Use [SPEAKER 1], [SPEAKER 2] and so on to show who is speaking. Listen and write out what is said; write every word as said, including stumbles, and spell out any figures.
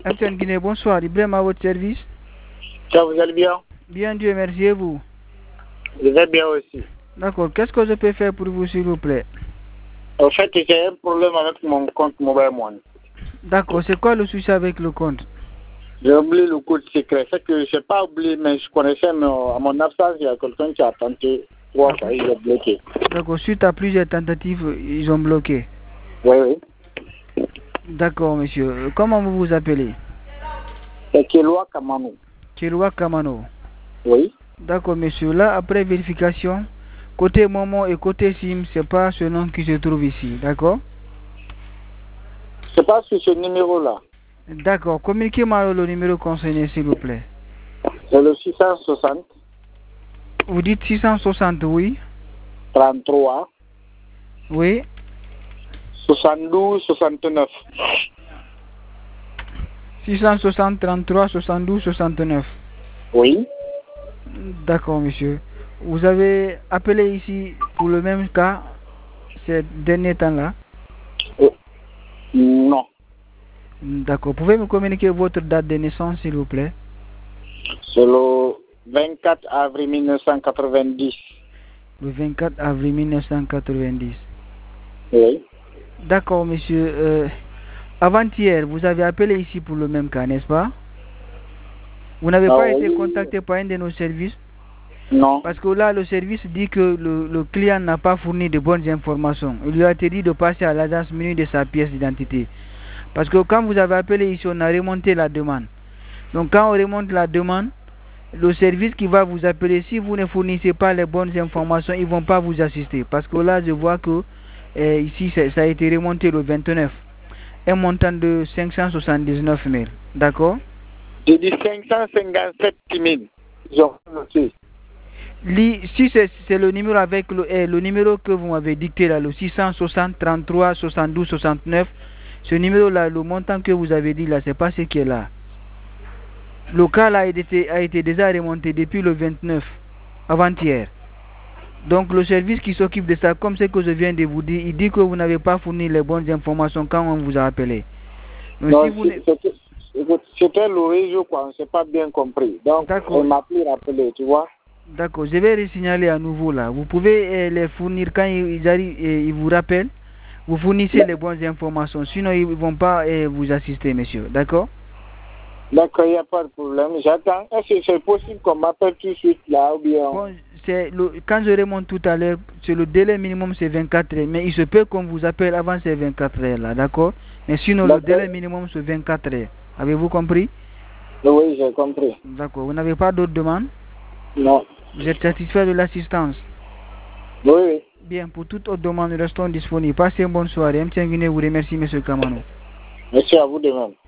[SPEAKER 1] M T N Guinée, bonsoir. Ibrahim à votre service.
[SPEAKER 2] Ça, vous allez bien?
[SPEAKER 1] Bien, Dieu merci, et vous?
[SPEAKER 2] Je vais bien aussi.
[SPEAKER 1] D'accord. Qu'est-ce que je peux faire pour vous, s'il vous plaît?
[SPEAKER 2] En fait, j'ai un problème avec mon compte Mobile Money.
[SPEAKER 1] D'accord. C'est quoi le souci avec le compte?
[SPEAKER 2] J'ai oublié le code secret. C'est que je n'ai pas oublié, mais je connaissais, mais à mon absence, il y a quelqu'un qui a tenté trois fois, il est bloqué.
[SPEAKER 1] D'accord. Suite à plusieurs tentatives, ils ont bloqué.
[SPEAKER 2] Oui, oui.
[SPEAKER 1] D'accord, monsieur. Comment vous vous appelez?
[SPEAKER 2] C'est Keloa Kamano.
[SPEAKER 1] Keloa Kamano.
[SPEAKER 2] Oui.
[SPEAKER 1] D'accord, monsieur. Là, après vérification, côté Momo et côté SIM, c'est pas ce nom qui se trouve ici. D'accord?
[SPEAKER 2] C'est pas sur ce numéro-là.
[SPEAKER 1] D'accord. Communiquez-moi le numéro concerné, s'il vous plaît.
[SPEAKER 2] C'est le six cent soixante.
[SPEAKER 1] Vous dites six cent soixante, oui?
[SPEAKER 2] trente-trois.
[SPEAKER 1] Oui.
[SPEAKER 2] soixante-douze, soixante-neuf.
[SPEAKER 1] six cent soixante, trente-trois, soixante-douze, soixante-neuf.
[SPEAKER 2] Oui.
[SPEAKER 1] D'accord, monsieur. Vous avez appelé ici pour le même cas ces derniers temps-là?
[SPEAKER 2] Euh, non.
[SPEAKER 1] D'accord. Pouvez me communiquer votre date de naissance, s'il vous plaît?
[SPEAKER 2] C'est le vingt-quatre avril mille neuf cent quatre-vingt-dix.
[SPEAKER 1] Le vingt-quatre avril mille neuf cent quatre-vingt-dix.
[SPEAKER 2] Oui.
[SPEAKER 1] D'accord, monsieur. Euh, avant-hier, vous avez appelé ici pour le même cas, n'est-ce pas? Vous n'avez
[SPEAKER 2] Ah,
[SPEAKER 1] pas
[SPEAKER 2] oui.
[SPEAKER 1] été contacté par un de nos services?
[SPEAKER 2] Non.
[SPEAKER 1] Parce que là, le service dit que le, le client n'a pas fourni de bonnes informations. Il lui a été dit de passer à l'agence muni de sa pièce d'identité. Parce que quand vous avez appelé ici, on a remonté la demande. Donc quand on remonte la demande, le service qui va vous appeler, si vous ne fournissez pas les bonnes informations, ils ne vont pas vous assister. Parce que là, je vois que euh, ici, ça a été remonté le vingt-neuf. Un montant de cinq cent soixante-dix-neuf mille. D'accord?
[SPEAKER 2] J'ai dit cinq cent cinquante-sept mille. Ils ont noté.
[SPEAKER 1] Si c'est le numéro avec le, eh, le numéro que vous m'avez dicté là, le six cent soixante, trente-trois, soixante-douze, soixante-neuf, ce numéro là, le montant que vous avez dit là, c'est pas ce qui est là. Le cas là a été, a été déjà remonté depuis le vingt-neuf, avant-hier. Donc le service qui s'occupe de ça, comme ce que je viens de vous dire, il dit que vous n'avez pas fourni les bonnes informations quand on vous a appelé. Donc,
[SPEAKER 2] non,
[SPEAKER 1] si vous
[SPEAKER 2] c'était le réseau, quoi, on ne s'est pas bien compris. Donc, on m'a plus rappelé, tu vois.
[SPEAKER 1] D'accord, je vais resignaler à nouveau là. Vous pouvez eh, les fournir quand ils arrivent et ils vous rappellent. Vous fournissez ouais. les bonnes informations, sinon ils ne vont pas eh, vous assister, monsieur. D'accord?
[SPEAKER 2] D'accord, il n'y a pas de problème. J'attends. Est-ce que c'est possible qu'on m'appelle tout de suite là ou bien...
[SPEAKER 1] Bon, le, quand je remonte tout à l'heure, c'est le délai minimum c'est vingt-quatre heures. Mais il se peut qu'on vous appelle avant ces vingt-quatre heures là, d'accord? Mais sinon le délai minimum c'est vingt-quatre heures. Avez-vous compris?
[SPEAKER 2] Oui, j'ai compris.
[SPEAKER 1] D'accord. Vous n'avez pas d'autres demandes?
[SPEAKER 2] Non.
[SPEAKER 1] Vous êtes satisfait de l'assistance?
[SPEAKER 2] Oui, oui.
[SPEAKER 1] Bien, pour toute autre demande, nous restons disponibles. Passez une bonne soirée. M T N Guinée vous remercie, M. Kamano.
[SPEAKER 2] Merci à vous de même.